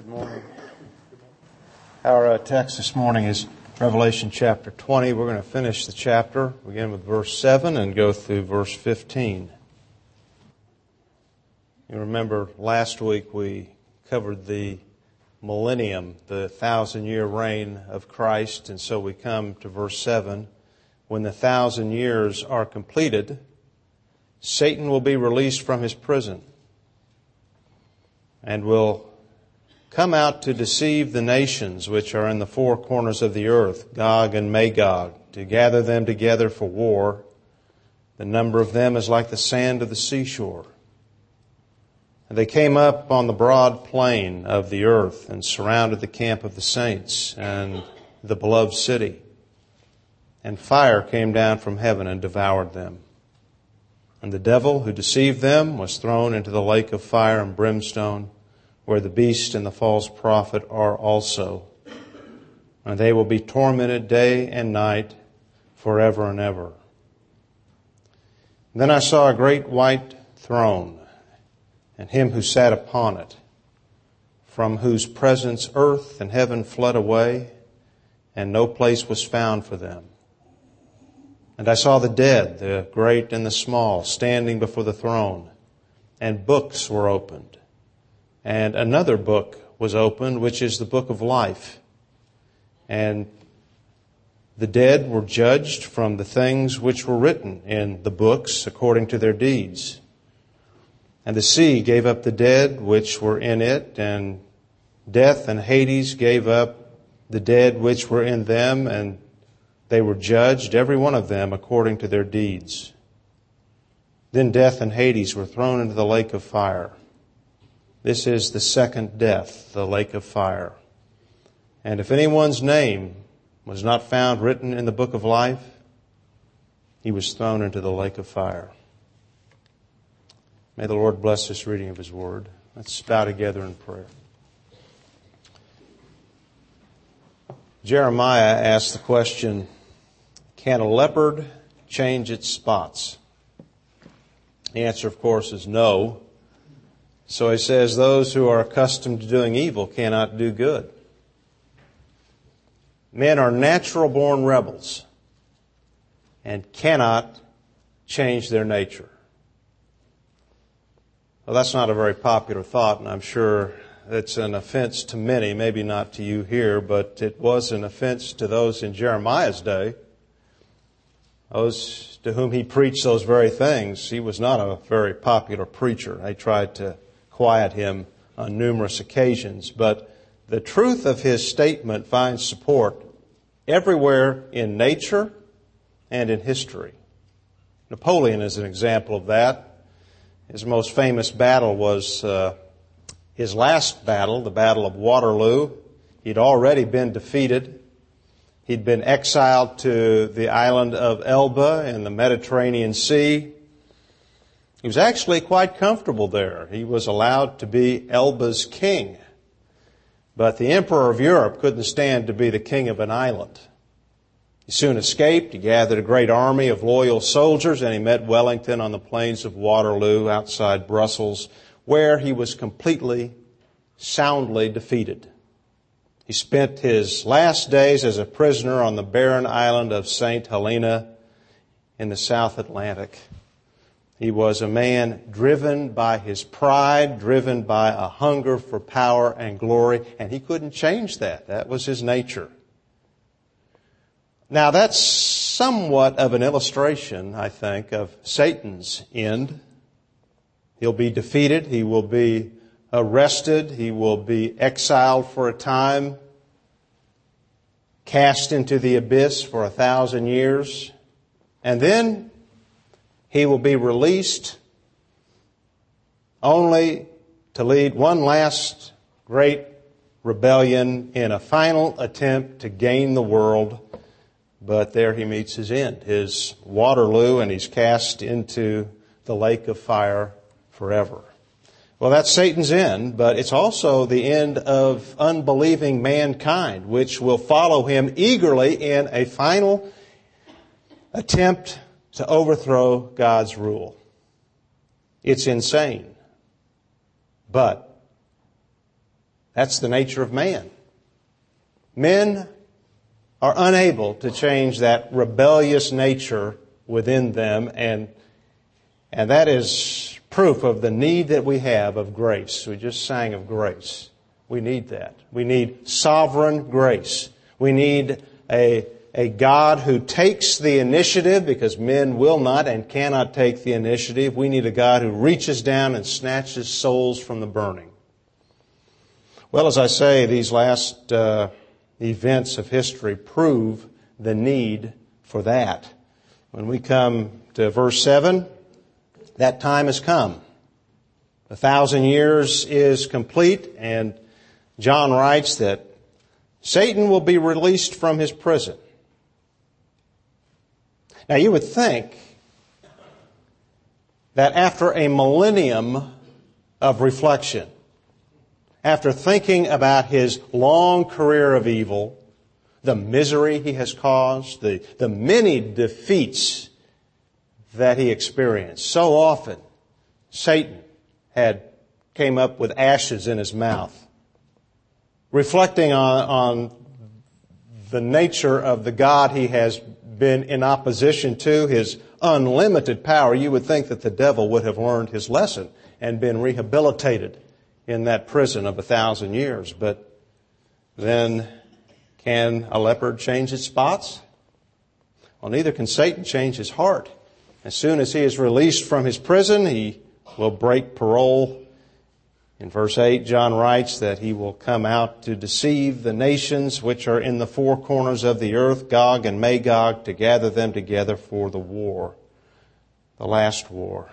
Good morning. Our text this morning is Revelation chapter 20. We're going to finish the chapter, begin with verse 7 and go through verse 15. You remember last week we covered the millennium, the 1,000-year reign of Christ, and so we come to verse 7. When the 1,000 years are completed, Satan will be released from his prison and will come out to deceive the nations which are in the four corners of the earth, Gog and Magog, to gather them together for war. The number of them is like the sand of the seashore. And they came up on the broad plain of the earth and surrounded the camp of the saints and the beloved city. And fire came down from heaven and devoured them. And the devil who deceived them was thrown into the lake of fire and brimstone, where the beast and the false prophet are also. And they will be tormented day and night forever and ever. And then I saw a great white throne, and him who sat upon it, from whose presence earth and heaven fled away, and no place was found for them. And I saw the dead, the great and the small, standing before the throne, and books were opened. And another book was opened, which is the book of life. And the dead were judged from the things which were written in the books according to their deeds. And the sea gave up the dead which were in it, and death and Hades gave up the dead which were in them, and they were judged, every one of them, according to their deeds. Then death and Hades were thrown into the lake of fire. This is the second death, the lake of fire. And if anyone's name was not found written in the book of life, he was thrown into the lake of fire. May the Lord bless this reading of His Word. Let's bow together in prayer. Jeremiah asked the question, can a leopard change its spots? The answer, of course, is no. So he says those who are accustomed to doing evil cannot do good. Men are natural-born rebels and cannot change their nature. Well, that's not a very popular thought, and I'm sure it's an offense to many, maybe not to you here, but it was an offense to those in Jeremiah's day, those to whom he preached those very things. He was not a very popular preacher. They tried to quiet him on numerous occasions, but the truth of his statement finds support everywhere in nature and in history. Napoleon is an example of that. His most famous battle was his last battle, the Battle of Waterloo. He'd already been defeated. He'd been exiled to the island of Elba in the Mediterranean Sea. He was actually quite comfortable there. He was allowed to be Elba's king. But the emperor of Europe couldn't stand to be the king of an island. He soon escaped. He gathered a great army of loyal soldiers, and he met Wellington on the plains of Waterloo outside Brussels, where he was completely, soundly defeated. He spent his last days as a prisoner on the barren island of St. Helena in the South Atlantic. He was a man driven by his pride, driven by a hunger for power and glory, and he couldn't change that. That was his nature. Now, that's somewhat of an illustration, I think, of Satan's end. He'll be defeated. He will be arrested. He will be exiled for a time, cast into the abyss for 1,000 years, and then he will be released only to lead one last great rebellion in a final attempt to gain the world. But there he meets his end, his Waterloo, and he's cast into the lake of fire forever. Well, that's Satan's end, but it's also the end of unbelieving mankind, which will follow him eagerly in a final attempt to overthrow God's rule. It's insane. But That's the nature of man. Men are unable to change that rebellious nature within them, and that is proof of the need that we have of grace. We just sang of grace. We need that. We need sovereign grace. We need a God who takes the initiative, because men will not and cannot take the initiative. We need a God who reaches down and snatches souls from the burning. Well, as I say, these last events of history prove the need for that. When we come to verse 7, that time has come. 1,000 years is complete, and John writes that Satan will be released from his prison. Now, you would think that after a millennium of reflection, after thinking about his long career of evil, the misery he has caused, the many defeats that he experienced, so often Satan came up with ashes in his mouth. Reflecting on the nature of the God he has been in opposition to, his unlimited power, you would think that the devil would have learned his lesson and been rehabilitated in that prison of 1,000 years. But then, can a leopard change its spots? Well, neither can Satan change his heart. As soon as he is released from his prison, he will break parole. In verse 8, John writes that he will come out to deceive the nations which are in the four corners of the earth, Gog and Magog, to gather them together for the war, the last war.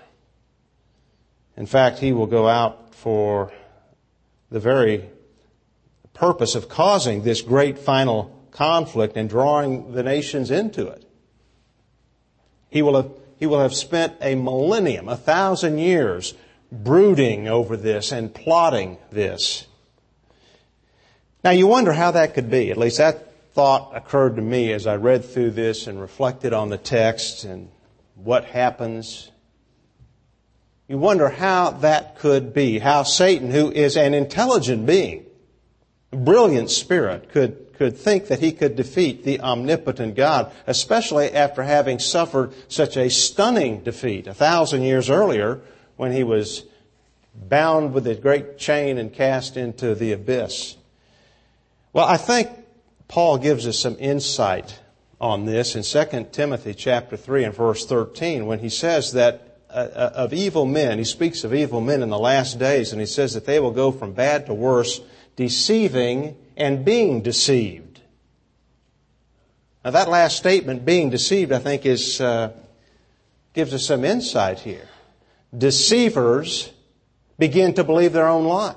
In fact, he will go out for the very purpose of causing this great final conflict and drawing the nations into it. He will have spent a millennium, 1,000 years, brooding over this and plotting this. Now, you wonder how that could be. At least that thought occurred to me as I read through this and reflected on the text and what happens. You wonder how that could be, how Satan, who is an intelligent being, a brilliant spirit, could think that he could defeat the omnipotent God, especially after having suffered such a stunning defeat 1,000 years earlier when he was bound with a great chain and cast into the abyss. Well, I think Paul gives us some insight on this in 2 Timothy chapter 3 and verse 13 when he says that of evil men, he speaks of evil men in the last days, and he says that they will go from bad to worse, deceiving and being deceived. Now that last statement, being deceived, I think gives us some insight here. Deceivers begin to believe their own lie.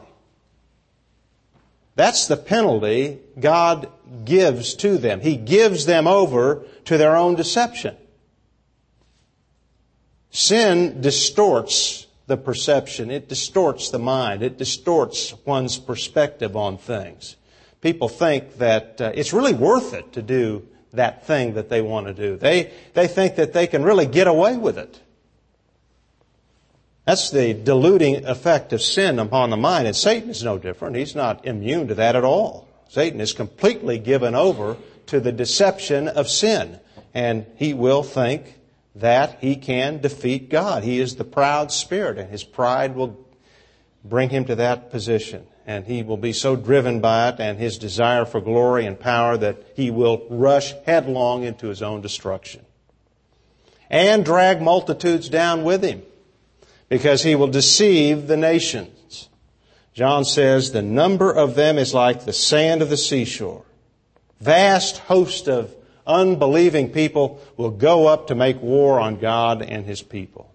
That's the penalty God gives to them. He gives them over to their own deception. Sin distorts the perception. It distorts the mind. It distorts one's perspective on things. People think that it's really worth it to do that thing that they want to do. They think that they can really get away with it. That's the deluding effect of sin upon the mind. And Satan is no different. He's not immune to that at all. Satan is completely given over to the deception of sin. And he will think that he can defeat God. He is the proud spirit, and his pride will bring him to that position. And he will be so driven by it and his desire for glory and power that he will rush headlong into his own destruction. And drag multitudes down with him, because he will deceive the nations. John says the number of them is like the sand of the seashore. Vast host of unbelieving people will go up to make war on God and his people.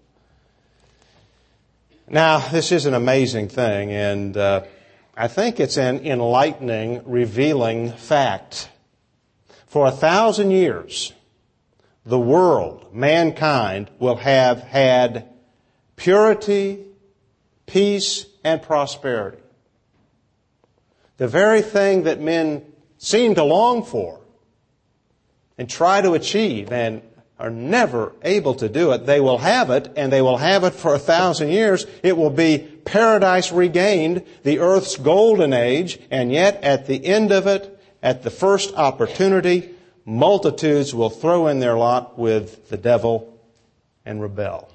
Now, this is an amazing thing, and I think it's an enlightening, revealing fact. For 1,000 years, the world, mankind, will have had purity, peace, and prosperity. The very thing that men seem to long for and try to achieve and are never able to do it. They will have it, and they will have it for 1,000 years. It will be paradise regained, the earth's golden age, and yet at the end of it, at the first opportunity, multitudes will throw in their lot with the devil and rebel.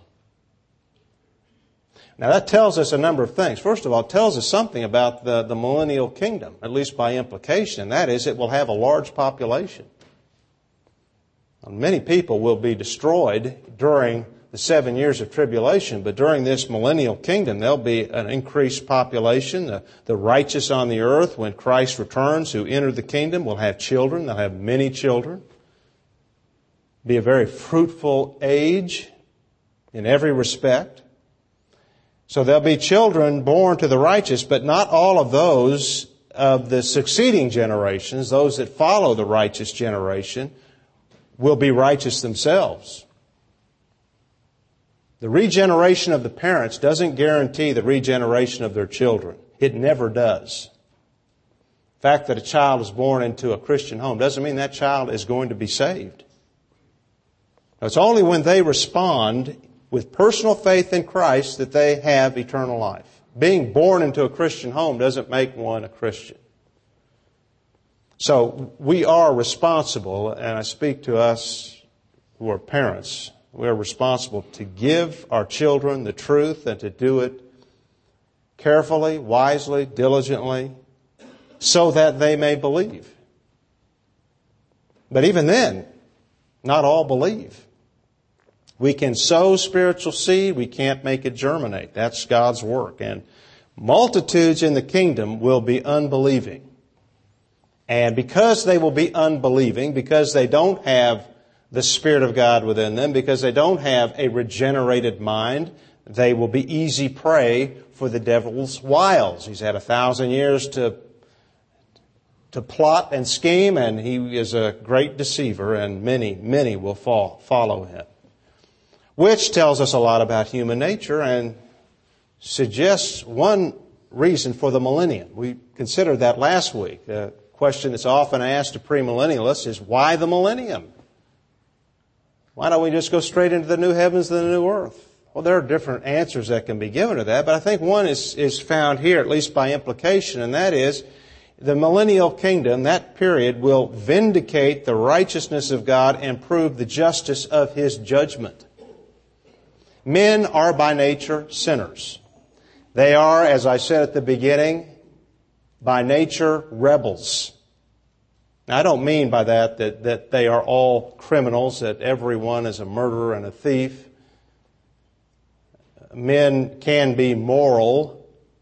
Now that tells us a number of things. First of all, it tells us something about the millennial kingdom, at least by implication. That is, it will have a large population. Many people will be destroyed during the 7 years of tribulation, but during this millennial kingdom, there'll be an increased population. The righteous on the earth, when Christ returns, who enter the kingdom, will have children. They'll have many children. Be a very fruitful age in every respect. So there'll be children born to the righteous, but not all of those of the succeeding generations, those that follow the righteous generation, will be righteous themselves. The regeneration of the parents doesn't guarantee the regeneration of their children. It never does. The fact that a child is born into a Christian home doesn't mean that child is going to be saved. It's only when they respond with personal faith in Christ that they have eternal life. Being born into a Christian home doesn't make one a Christian. So we are responsible, and I speak to us who are parents, we are responsible to give our children the truth and to do it carefully, wisely, diligently, so that they may believe. But even then, not all believe. We can sow spiritual seed, we can't make it germinate. That's God's work. And multitudes in the kingdom will be unbelieving. And because they will be unbelieving, because they don't have the Spirit of God within them, because they don't have a regenerated mind, they will be easy prey for the devil's wiles. He's had 1,000 years to plot and scheme, and he is a great deceiver, and many will follow him. Which tells us a lot about human nature and suggests one reason for the millennium. We considered that last week. The question that's often asked to premillennialists is, why the millennium? Why don't we just go straight into the new heavens and the new earth? Well, there are different answers that can be given to that, but I think one is found here, at least by implication, and that is the millennial kingdom, that period, will vindicate the righteousness of God and prove the justice of His judgment. Men are by nature sinners. They are, as I said at the beginning, by nature rebels. Now, I don't mean by that they are all criminals, that everyone is a murderer and a thief. Men can be moral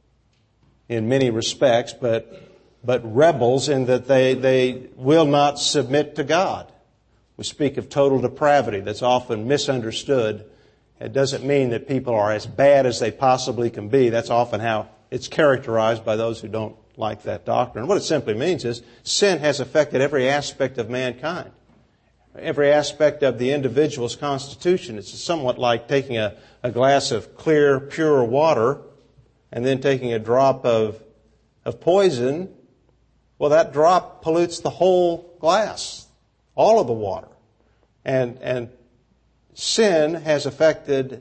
in many respects, but rebels in that they will not submit to God. We speak of total depravity. That's often misunderstood. It doesn't mean that people are as bad as they possibly can be. That's often how it's characterized by those who don't like that doctrine. What it simply means is sin has affected every aspect of mankind, every aspect of the individual's constitution. It's somewhat like taking a glass of clear, pure water and then taking a drop of poison. Well, that drop pollutes the whole glass, all of the water. And sin has affected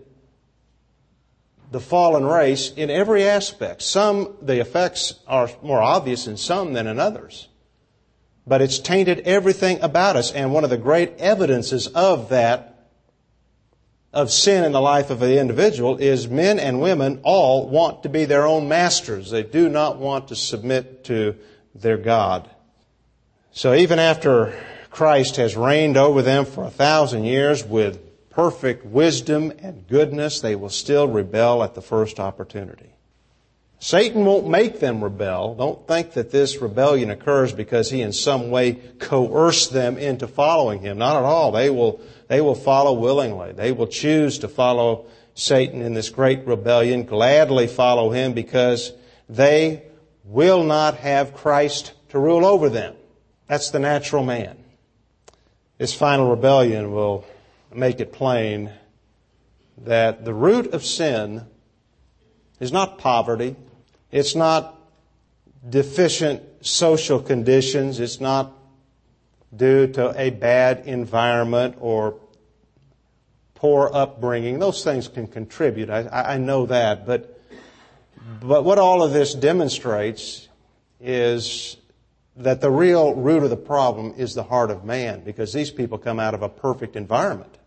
the fallen race in every aspect. The effects are more obvious in some than in others. But it's tainted everything about us. And one of the great evidences of that, of sin in the life of the individual, is men and women all want to be their own masters. They do not want to submit to their God. So even after Christ has reigned over them for 1,000 years with perfect wisdom and goodness, they will still rebel at the first opportunity. Satan won't make them rebel. Don't think that this rebellion occurs because he in some way coerced them into following him. Not at all. They will follow willingly. They will choose to follow Satan in this great rebellion, gladly follow him because they will not have Christ to rule over them. That's the natural man. This final rebellion will make it plain that the root of sin is not poverty. It's not deficient social conditions. It's not due to a bad environment or poor upbringing. Those things can contribute. I know that. But what all of this demonstrates is that the real root of the problem is the heart of man, because these people come out of a perfect environment.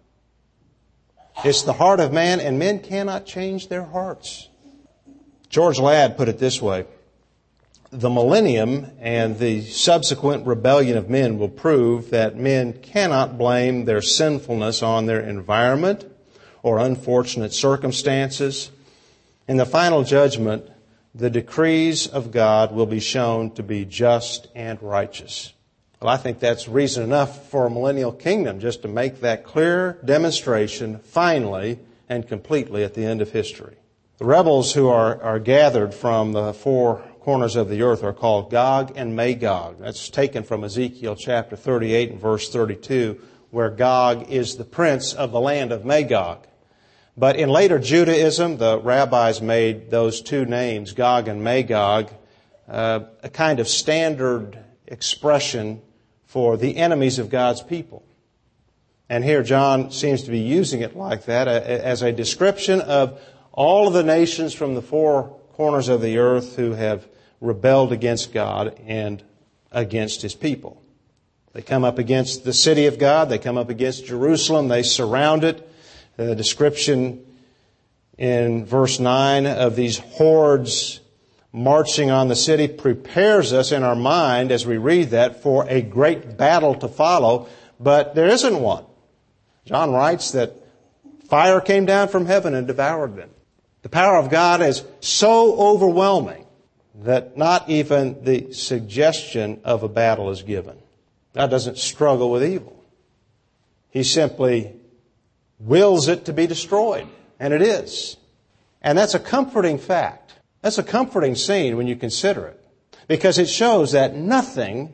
It's the heart of man, and men cannot change their hearts. George Ladd put it this way: the millennium and the subsequent rebellion of men will prove that men cannot blame their sinfulness on their environment or unfortunate circumstances. In the final judgment, the decrees of God will be shown to be just and righteous. Well, I think that's reason enough for a millennial kingdom, just to make that clear demonstration finally and completely at the end of history. The rebels who are gathered from the four corners of the earth are called Gog and Magog. That's taken from Ezekiel chapter 38 and verse 32, where Gog is the prince of the land of Magog. But in later Judaism, the rabbis made those two names, Gog and Magog, a kind of standard expression for the enemies of God's people. And here John seems to be using it like that, as a description of all of the nations from the four corners of the earth who have rebelled against God and against His people. They come up against the city of God. They come up against Jerusalem. They surround it. The description in verse 9 of these hordes marching on the city prepares us in our mind as we read that for a great battle to follow, but there isn't one. John writes that fire came down from heaven and devoured them. The power of God is so overwhelming that not even the suggestion of a battle is given. God doesn't struggle with evil. He simply wills it to be destroyed, and it is. And that's a comforting fact. That's a comforting scene when you consider it, because it shows that nothing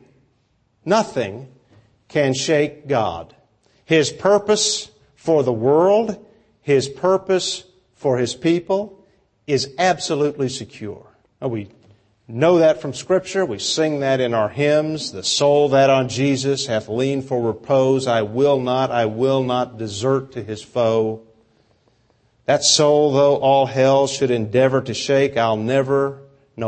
can shake God. His purpose for the world, His purpose for His people is absolutely secure. We know that from Scripture. We sing that in our hymns. The soul that on Jesus hath leaned for repose, I will not desert to his foe. That soul, though all hell should endeavor to shake, I'll never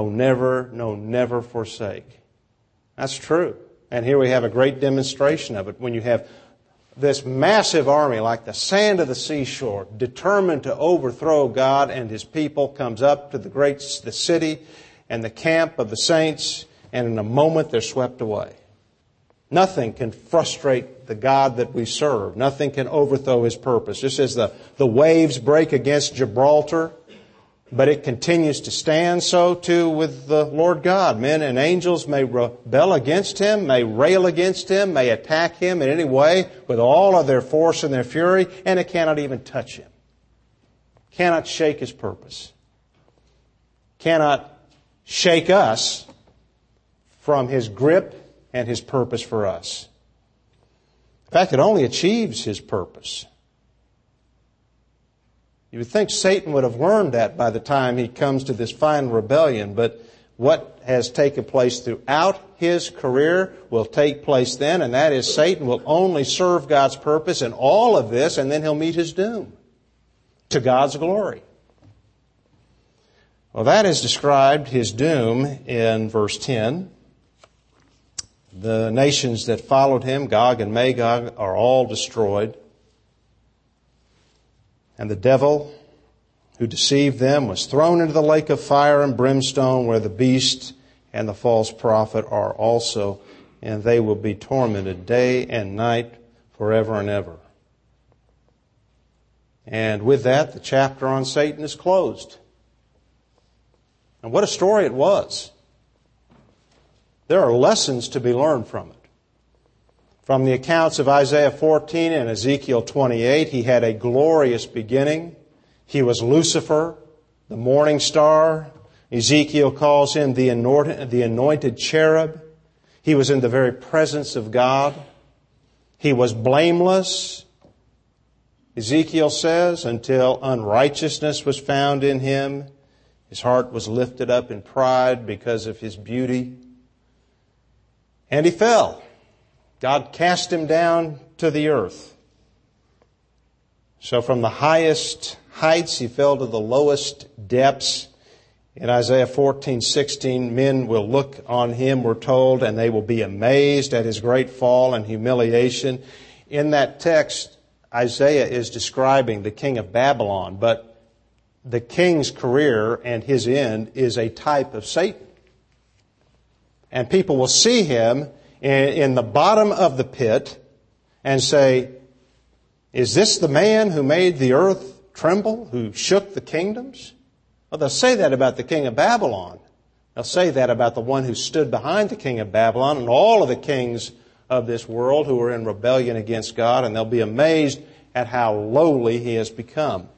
forsake. That's true. And here we have a great demonstration of it. When you have this massive army like the sand of the seashore, determined to overthrow God and His people, comes up to the city and the camp of the saints, and in a moment they're swept away. Nothing can frustrate the God that we serve. Nothing can overthrow His purpose. Just as the waves break against Gibraltar, but it continues to stand, so too with the Lord God. Men and angels may rebel against Him, may rail against Him, may attack Him in any way with all of their force and their fury, and it cannot even touch Him. Cannot shake His purpose. Cannot shake us from His grip and His purpose for us. In fact, it only achieves His purpose. You would think Satan would have learned that by the time he comes to this final rebellion, but what has taken place throughout his career will take place then, and that is Satan will only serve God's purpose in all of this, and then he'll meet his doom to God's glory. Well, that is described, his doom, in verse 10. The nations that followed him, Gog and Magog, are all destroyed. And the devil who deceived them was thrown into the lake of fire and brimstone, where the beast and the false prophet are also, and they will be tormented day and night forever and ever. And with that, the chapter on Satan is closed. And what a story it was. There are lessons to be learned from it. From the accounts of Isaiah 14 and Ezekiel 28, he had a glorious beginning. He was Lucifer, the morning star. Ezekiel calls him the anointed cherub. He was in the very presence of God. He was blameless, Ezekiel says, until unrighteousness was found in him. His heart was lifted up in pride because of his beauty. And he fell. God cast him down to the earth. So from the highest heights, he fell to the lowest depths. In Isaiah 14:16, men will look on him, we're told, and they will be amazed at his great fall and humiliation. In that text, Isaiah is describing the king of Babylon, but the king's career and his end is a type of Satan. And people will see him in the bottom of the pit and say, is this the man who made the earth tremble, who shook the kingdoms? Well, they'll say that about the king of Babylon. They'll say that about the one who stood behind the king of Babylon and all of the kings of this world who are in rebellion against God, and they'll be amazed at how lowly he has become.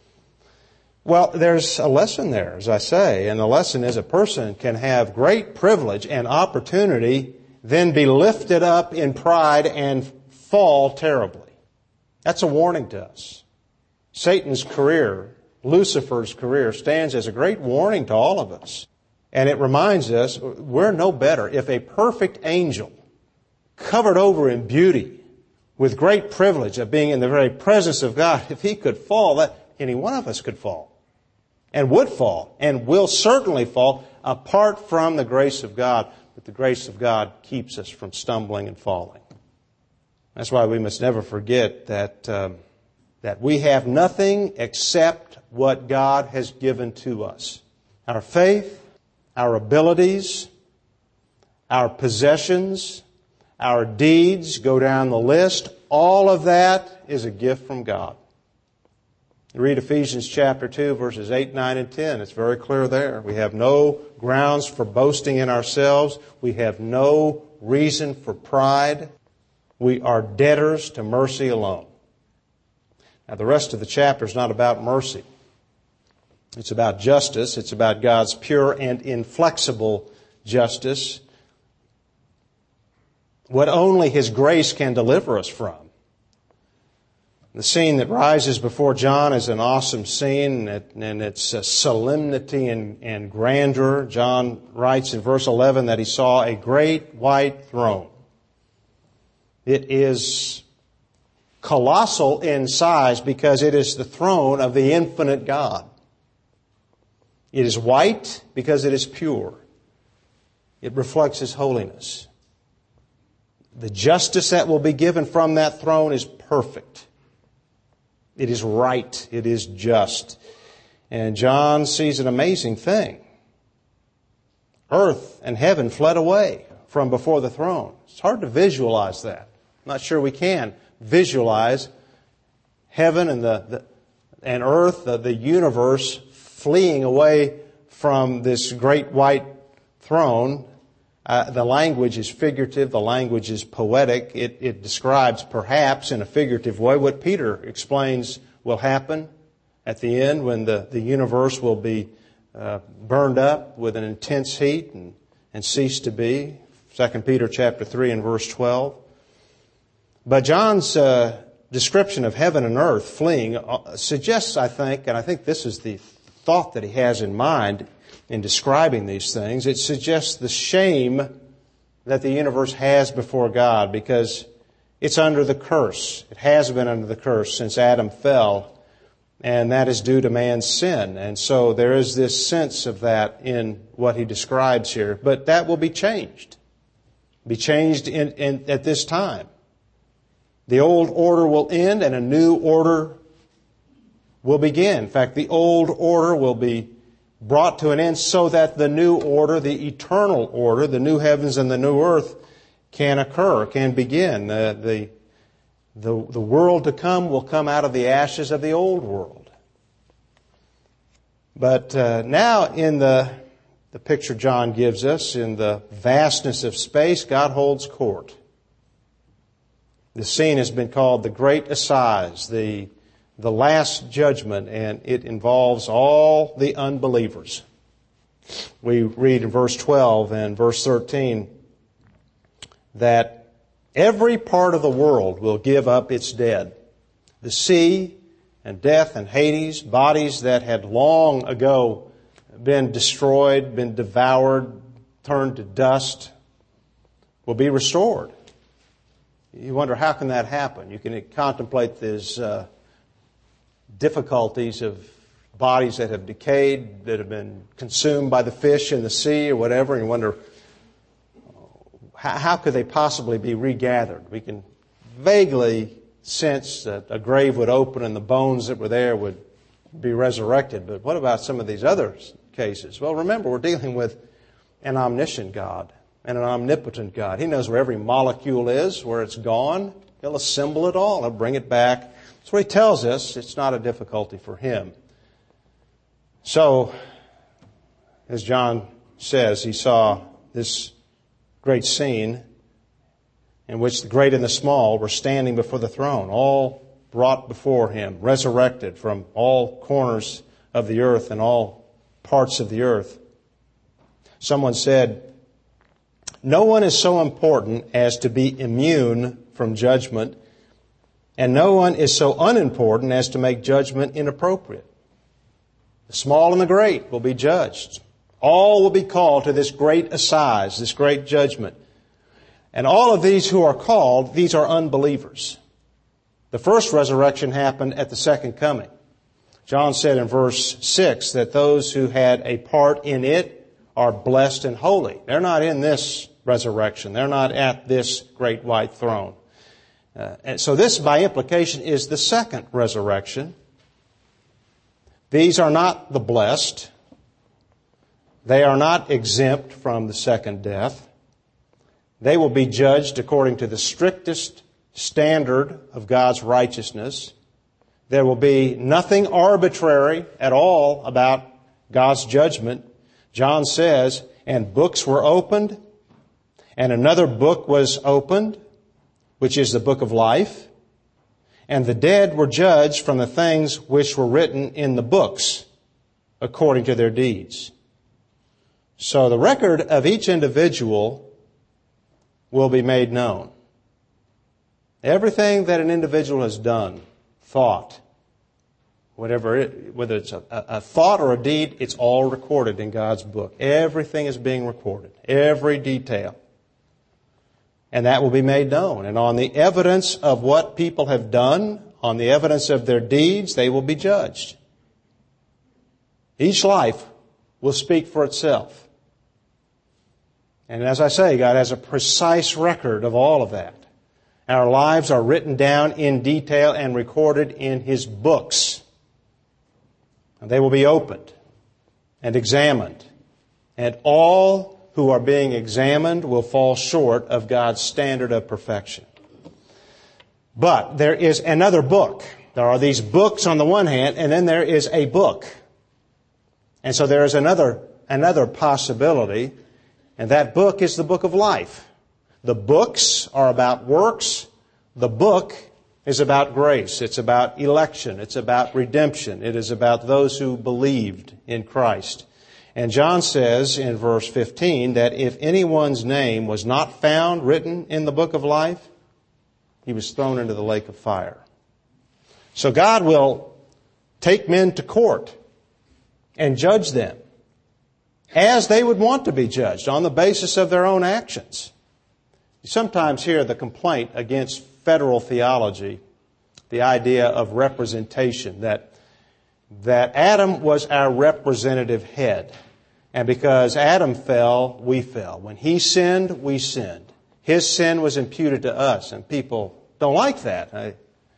Well, there's a lesson there, as I say, and the lesson is a person can have great privilege and opportunity, then be lifted up in pride and fall terribly. That's a warning to us. Satan's career, Lucifer's career, stands as a great warning to all of us. And it reminds us we're no better. If a perfect angel, covered over in beauty, with great privilege of being in the very presence of God, if he could fall, that any one of us could fall. And would fall, and will certainly fall, apart from the grace of God. But the grace of God keeps us from stumbling and falling. That's why we must never forget that we have nothing except what God has given to us. Our faith, our abilities, our possessions, our deeds, go down the list. All of that is a gift from God. You read Ephesians chapter 2, verses 8, 9, and 10. It's very clear there. We have no grounds for boasting in ourselves. We have no reason for pride. We are debtors to mercy alone. Now, the rest of the chapter is not about mercy. It's about justice. It's about God's pure and inflexible justice. What only His grace can deliver us from. The scene that rises before John is an awesome scene, and it's a solemnity and grandeur. John writes in verse 11 that he saw a great white throne. It is colossal in size because it is the throne of the infinite God. It is white because it is pure. It reflects His holiness. The justice that will be given from that throne is perfect. It is right. It is just. And John sees an amazing thing. Earth and heaven fled away from before the throne. It's hard to visualize that. I'm not sure we can visualize heaven and and earth, the universe, fleeing away from this great white throne. The language is figurative. The language is poetic. It describes, perhaps in a figurative way, what Peter explains will happen at the end when the universe will be burned up with an intense heat and cease to be. 2 Peter chapter 3 and verse 12. But John's description of heaven and earth fleeing suggests, I think, and I think this is the thought that he has in mind in describing these things, it suggests the shame that the universe has before God because it's under the curse. It has been under the curse since Adam fell, and that is due to man's sin. And so there is this sense of that in what he describes here. But that will be changed. Be changed at this time. The old order will end and a new order will begin. In fact, the old order will be brought to an end so that the new order, the eternal order, the new heavens and the new earth can occur, can begin. The world to come will come out of the ashes of the old world. But now in the picture John gives us, in the vastness of space, God holds court. The scene has been called the Great Assize, the Last Judgment, and it involves all the unbelievers. We read in verse 12 and verse 13 that every part of the world will give up its dead. The sea and death and Hades, bodies that had long ago been destroyed, been devoured, turned to dust, will be restored. You wonder, how can that happen? You can contemplate these difficulties of bodies that have decayed, that have been consumed by the fish in the sea or whatever, and you wonder, how could they possibly be regathered? We can vaguely sense that a grave would open and the bones that were there would be resurrected. But what about some of these other cases? Well, remember, we're dealing with an omniscient God and an omnipotent God. He knows where every molecule is, where it's gone. He'll assemble it all. He'll bring it back. That's what He tells us. It's not a difficulty for Him. So, as John says, he saw this great scene in which the great and the small were standing before the throne, all brought before Him, resurrected from all corners of the earth and all parts of the earth. Someone said, "No one is so important as to be immune from judgment, and no one is so unimportant as to make judgment inappropriate." The small and the great will be judged. All will be called to this great assize, this great judgment. And all of these who are called, these are unbelievers. The first resurrection happened at the second coming. John said in verse 6 that those who had a part in it are blessed and holy. They're not in this resurrection. They're not at this great white throne. And so this, by implication, is the second resurrection. These are not the blessed. They are not exempt from the second death. They will be judged according to the strictest standard of God's righteousness. There will be nothing arbitrary at all about God's judgment. John says, "And books were opened, and another book was opened, which is the book of life. And the dead were judged from the things which were written in the books, according to their deeds." So the record of each individual will be made known. Everything that an individual has done, thought, whether it's a thought or a deed, it's all recorded in God's book. Everything is being recorded, every detail. And that will be made known. And on the evidence of what people have done, on the evidence of their deeds, they will be judged. Each life will speak for itself. And as I say, God has a precise record of all of that. Our lives are written down in detail and recorded in His books. And they will be opened and examined. And all who are being examined will fall short of God's standard of perfection. But there is another book. There are these books on the one hand, and then there is a book. And so there is another possibility, and that book is the book of life. The books are about works. The book is about grace. It's about election. It's about redemption. It is about those who believed in Christ. And John says in verse 15 that if anyone's name was not found written in the book of life, he was thrown into the lake of fire. So God will take men to court and judge them as they would want to be judged on the basis of their own actions. You sometimes hear the complaint against federal theology, the idea of representation, that Adam was our representative head. And because Adam fell, we fell. When he sinned, we sinned. His sin was imputed to us, and people don't like that. They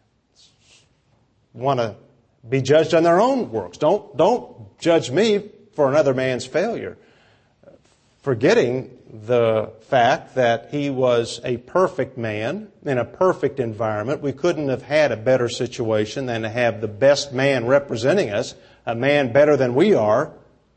want to be judged on their own works. Don't judge me for another man's failure, forgetting the fact that he was a perfect man in a perfect environment. We couldn't have had a better situation than to have the best man representing us, a man better than we are.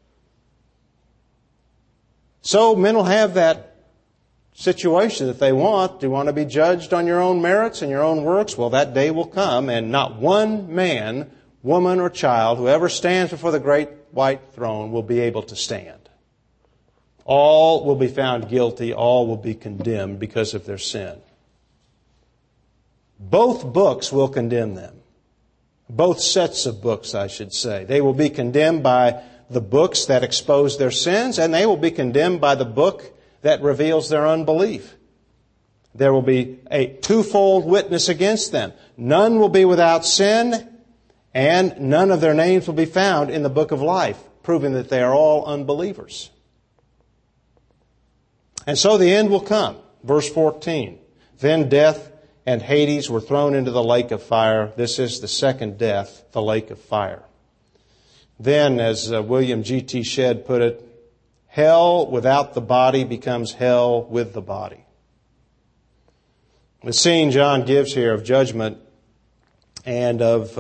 So men will have that situation that they want. Do you want to be judged on your own merits and your own works? Well, that day will come, and not one man, woman, or child who ever stands before the great white throne will be able to stand. All will be found guilty. All will be condemned because of their sin. Both books will condemn them. Both sets of books, I should say. They will be condemned by the books that expose their sins, and they will be condemned by the book that reveals their unbelief. There will be a twofold witness against them. None will be without sin, and none of their names will be found in the book of life, proving that they are all unbelievers. And so the end will come. Verse 14. Then death and Hades were thrown into the lake of fire. This is the second death, the lake of fire. Then, as William G.T. Shedd put it, hell without the body becomes hell with the body. The scene John gives here of judgment and of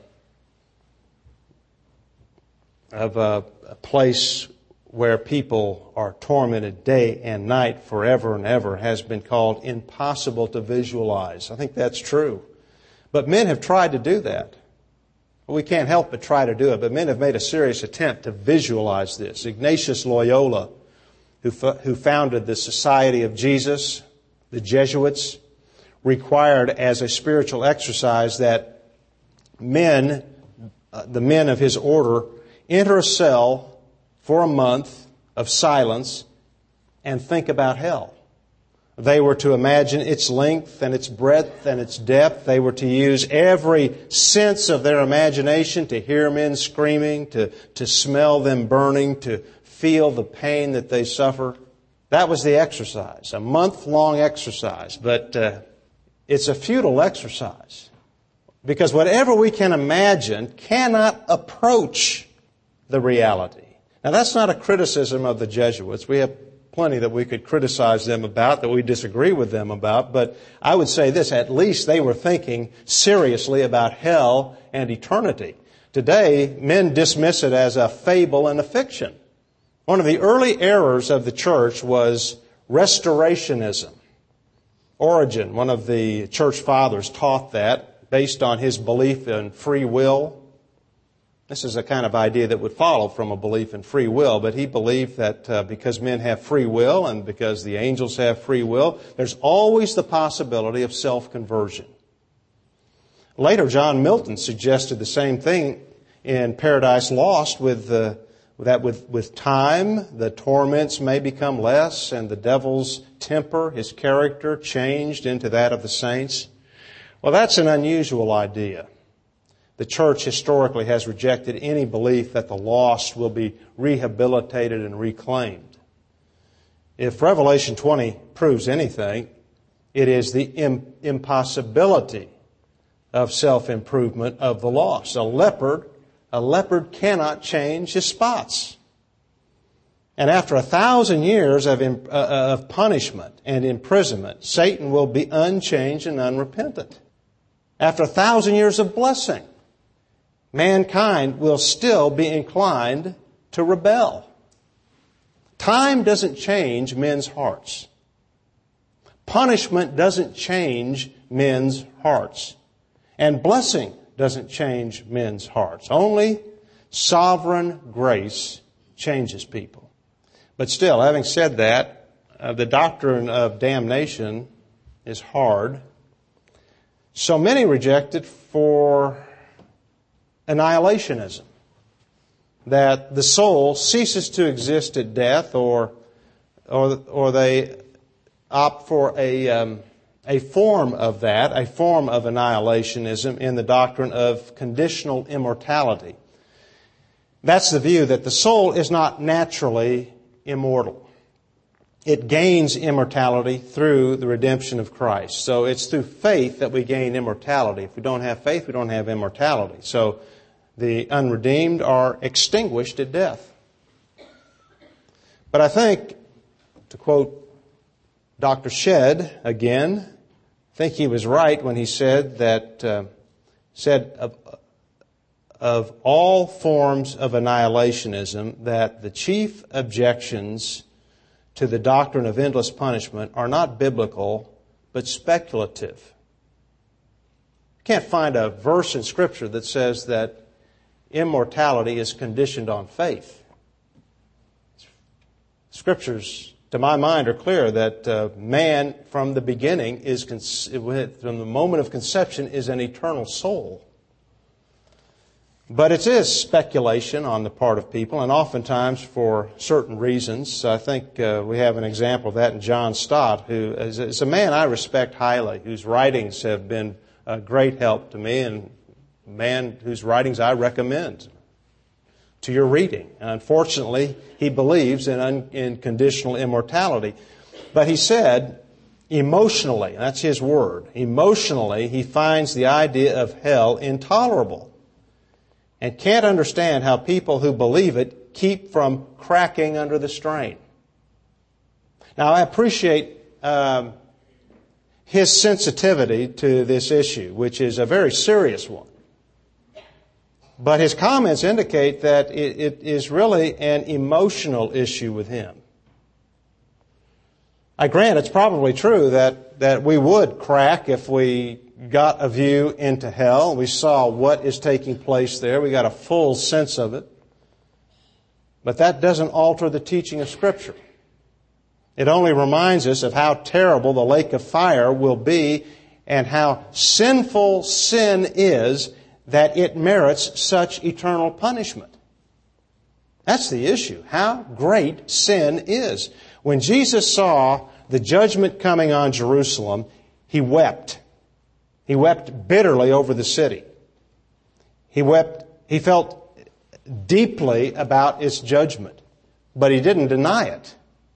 a place where people are tormented day and night forever and ever has been called impossible to visualize. I think that's true. But men have tried to do that. We can't help but try to do it, but men have made a serious attempt to visualize this. Ignatius Loyola, who founded the Society of Jesus, the Jesuits, required as a spiritual exercise that men, the men of his order, enter a cell for a month of silence and think about hell. They were to imagine its length and its breadth and its depth. They were to use every sense of their imagination to hear men screaming, to smell them burning, to feel the pain that they suffer. That was the exercise, a month-long exercise. But it's a futile exercise because whatever we can imagine cannot approach the reality. Now, that's not a criticism of the Jesuits. We have plenty that we could criticize them about, that we disagree with them about. But I would say this, at least they were thinking seriously about hell and eternity. Today, men dismiss it as a fable and a fiction. One of the early errors of the church was restorationism. Origen, one of the church fathers, taught that based on his belief in free will. This is a kind of idea that would follow from a belief in free will, but he believed that because men have free will and because the angels have free will, there's always the possibility of self-conversion. Later, John Milton suggested the same thing in Paradise Lost with time, the torments may become less and the devil's temper, his character, changed into that of the saints. Well, that's an unusual idea. The church historically has rejected any belief that the lost will be rehabilitated and reclaimed. If Revelation 20 proves anything, it is the impossibility of self-improvement of the lost. A leopard cannot change his spots. And after 1,000 years of punishment and imprisonment, Satan will be unchanged and unrepentant. After 1,000 years of blessing, mankind will still be inclined to rebel. Time doesn't change men's hearts. Punishment doesn't change men's hearts. And blessing doesn't change men's hearts. Only sovereign grace changes people. But still, having said that, the doctrine of damnation is hard. So many reject it for annihilationism, that the soul ceases to exist at death, or they opt for a form of that, a form of annihilationism in the doctrine of conditional immortality. That's the view that the soul is not naturally immortal. It gains immortality through the redemption of Christ. So it's through faith that we gain immortality. If we don't have faith, we don't have immortality. So the unredeemed are extinguished at death. But I think, to quote Dr. Shedd again, I think he was right when he said that of all forms of annihilationism, that the chief objections to the doctrine of endless punishment are not biblical, but speculative. You can't find a verse in Scripture that says that immortality is conditioned on faith. Scriptures, to my mind, are clear that man from the beginning from the moment of conception is an eternal soul. But it is speculation on the part of people, and oftentimes for certain reasons. I think we have an example of that in John Stott, who is a man I respect highly, whose writings have been a great help to me and a man whose writings I recommend to your reading. And unfortunately, he believes in conditional immortality. But he said, emotionally, that's his word, emotionally, he finds the idea of hell intolerable and can't understand how people who believe it keep from cracking under the strain. Now, I appreciate his sensitivity to this issue, which is a very serious one. But his comments indicate that it is really an emotional issue with him. I grant it's probably true that we would crack if we got a view into hell. We saw what is taking place there. We got a full sense of it. But that doesn't alter the teaching of Scripture. It only reminds us of how terrible the lake of fire will be and how sinful sin is that it merits such eternal punishment. That's the issue, how great sin is. When Jesus saw the judgment coming on Jerusalem, He wept. He wept bitterly over the city. He felt deeply about its judgment, but He didn't deny it.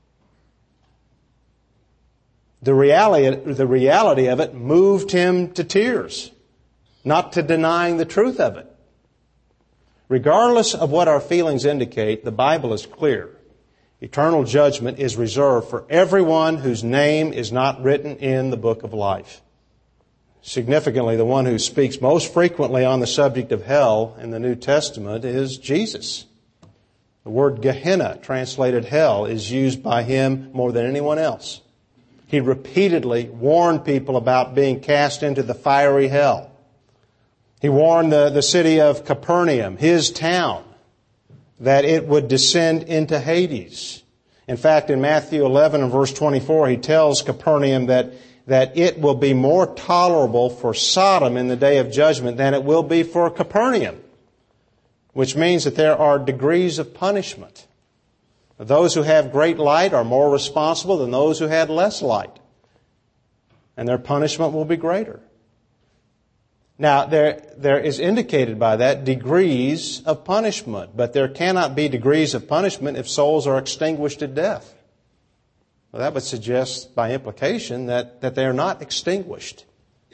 The reality of it moved Him to tears, not to denying the truth of it. Regardless of what our feelings indicate, the Bible is clear. Eternal judgment is reserved for everyone whose name is not written in the book of life. Significantly, the one who speaks most frequently on the subject of hell in the New Testament is Jesus. The word Gehenna, translated hell, is used by Him more than anyone else. He repeatedly warned people about being cast into the fiery hell. He warned the city of Capernaum, His town, that it would descend into Hades. In fact, in Matthew 11 and verse 24, He tells Capernaum that it will be more tolerable for Sodom in the day of judgment than it will be for Capernaum, which means that there are degrees of punishment. Those who have great light are more responsible than those who had less light, and their punishment will be greater. Now, there is indicated by that degrees of punishment, but there cannot be degrees of punishment if souls are extinguished at death. Well, that would suggest by implication that they are not extinguished.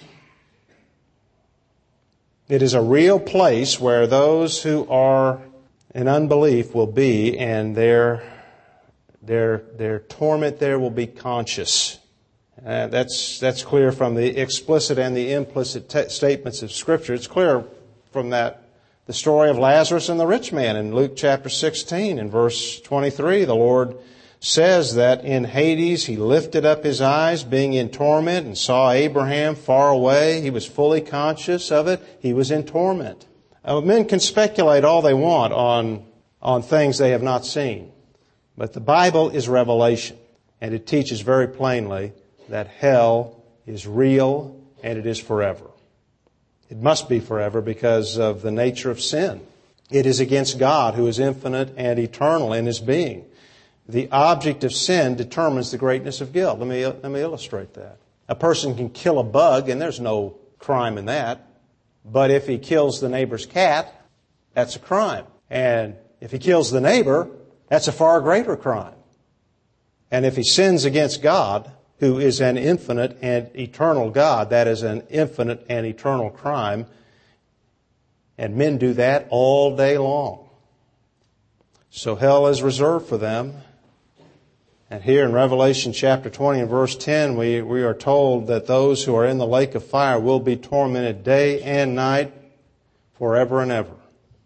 It is a real place where those who are in unbelief will be, and their torment there will be conscious. That's clear from the explicit and the implicit statements of Scripture. It's clear from the story of Lazarus and the rich man in Luke chapter 16 and verse 23. The Lord says that in Hades He lifted up His eyes, being in torment, and saw Abraham far away. He was fully conscious of it. He was in torment. Men can speculate all they want on things they have not seen. But the Bible is revelation, and it teaches very plainly that hell is real and it is forever. It must be forever because of the nature of sin. It is against God, who is infinite and eternal in His being. The object of sin determines the greatness of guilt. Let me illustrate that. A person can kill a bug, and there's no crime in that. But if he kills the neighbor's cat, that's a crime. And if he kills the neighbor, that's a far greater crime. And if he sins against God, who is an infinite and eternal God, that is an infinite and eternal crime. And men do that all day long. So hell is reserved for them. And here in Revelation chapter 20 and verse 10, we are told that those who are in the lake of fire will be tormented day and night forever and ever.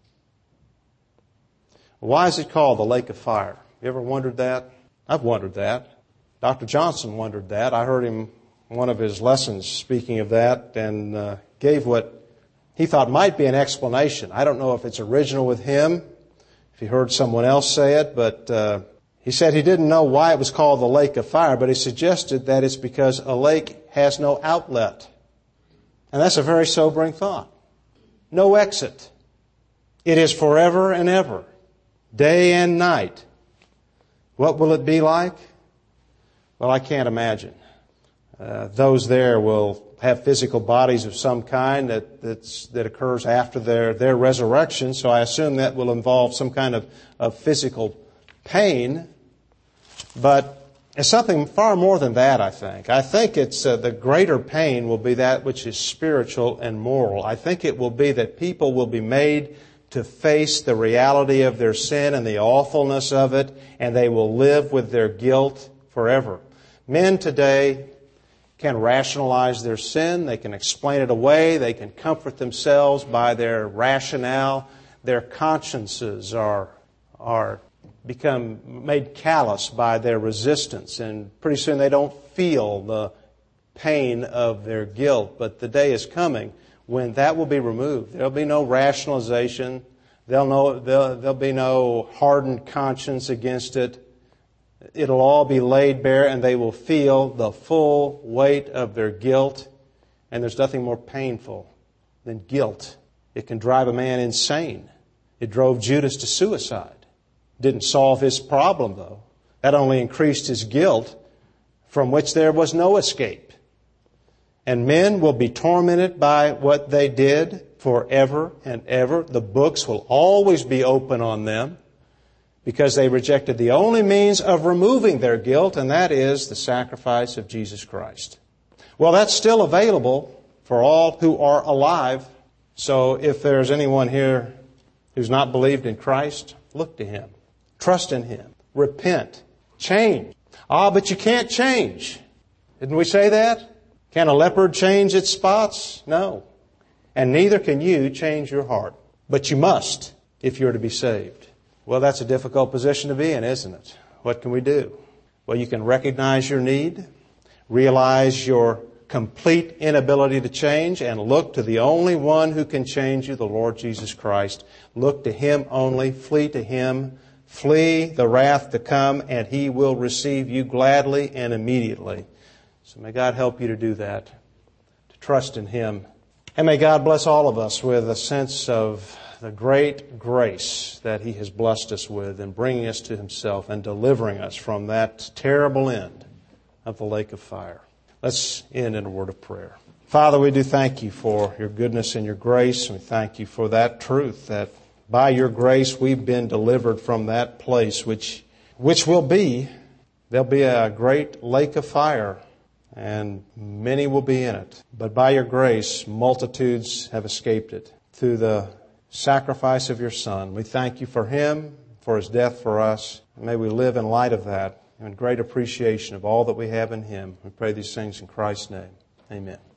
Why is it called the lake of fire? You ever wondered that? I've wondered that. Dr. Johnson wondered that. I heard him one of his lessons speaking of that and gave what he thought might be an explanation. I don't know if it's original with him, if he heard someone else say it, but he said he didn't know why it was called the lake of fire, but he suggested that it's because a lake has no outlet. And that's a very sobering thought. No exit. It is forever and ever, day and night. What will it be like? Well, I can't imagine. Those there will have physical bodies of some kind that occurs after their resurrection. So I assume that will involve some kind of physical pain. But it's something far more than that, I think. I think it's the greater pain will be that which is spiritual and moral. I think it will be that people will be made to face the reality of their sin and the awfulness of it, and they will live with their guilt forever. Men today can rationalize their sin. They can explain it away. They can comfort themselves by their rationale. Their consciences are become made callous by their resistance, and pretty soon they don't feel the pain of their guilt. But the day is coming when that will be removed. There'll be no rationalization. There'll be no hardened conscience against it. It'll all be laid bare, and they will feel the full weight of their guilt. And there's nothing more painful than guilt. It can drive a man insane. It drove Judas to suicide. Didn't solve his problem, though. That only increased his guilt, from which there was no escape. And men will be tormented by what they did forever and ever. The books will always be open on them because they rejected the only means of removing their guilt, and that is the sacrifice of Jesus Christ. Well, that's still available for all who are alive. So if there's anyone here who's not believed in Christ, look to Him. Trust in Him. Repent. Change. But you can't change. Didn't we say that? Can a leopard change its spots? No. And neither can you change your heart. But you must if you're to be saved. Well, that's a difficult position to be in, isn't it? What can we do? Well, you can recognize your need, realize your complete inability to change, and look to the only one who can change you, the Lord Jesus Christ. Look to Him only. Flee to Him. Flee the wrath to come, and He will receive you gladly and immediately. So may God help you to do that, to trust in Him. And may God bless all of us with a sense of the great grace that He has blessed us with in bringing us to Himself and delivering us from that terrible end of the lake of fire. Let's end in a word of prayer. Father, we do thank You for Your goodness and Your grace. We thank You for that truth that by Your grace we've been delivered from that place which will be, there'll be a great lake of fire, and many will be in it. But by Your grace, multitudes have escaped it through the sacrifice of Your Son. We thank You for Him, for His death for us. And may we live in light of that, in great appreciation of all that we have in Him. We pray these things in Christ's name. Amen.